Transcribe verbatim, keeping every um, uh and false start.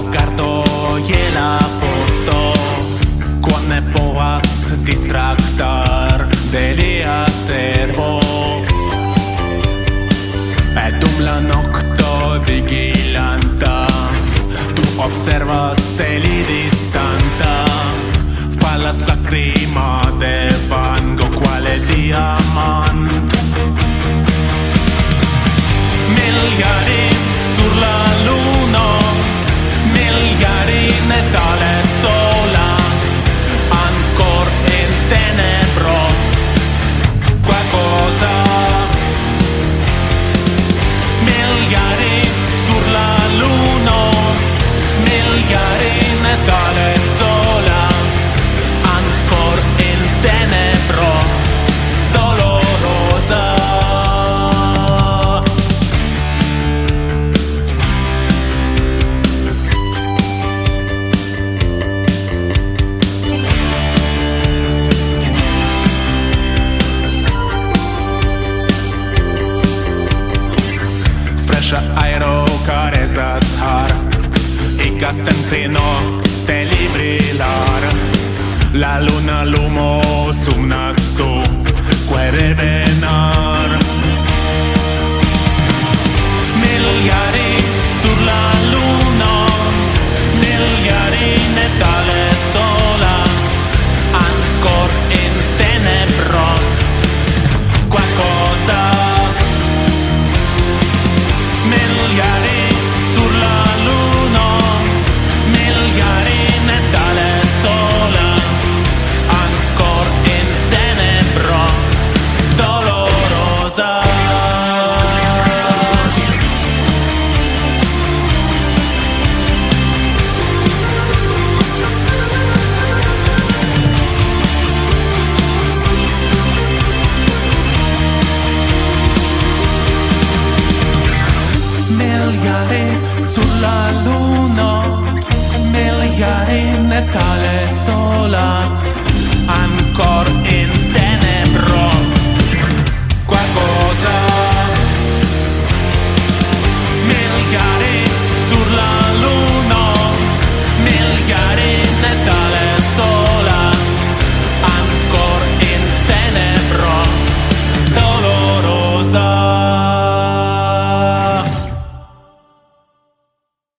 Accartogliela posto quan ne povas distractar de lia servo. E dum la nocto vigilanta tu observas steli distanta, falas lacrima de vango quale diamant. Miliardi sur la luno, miliardi netale sola, ancor in tenebro qualcosa. Miliardi sur la luno, miliardi netale sola, ancor in tenebro dolorosa. Aero carezas har, ica sentrino steli brillar. La luna lumo sumnas tu, quer revenar. Miliardi sur la luna, miliardi netale sola, ancor in tenebro qualcosa. Miliardi sur la luna, miliardi netale sola, ancor in tenebro dolorosa. Miliardi sulla luna, miliardi netale sola, ancor in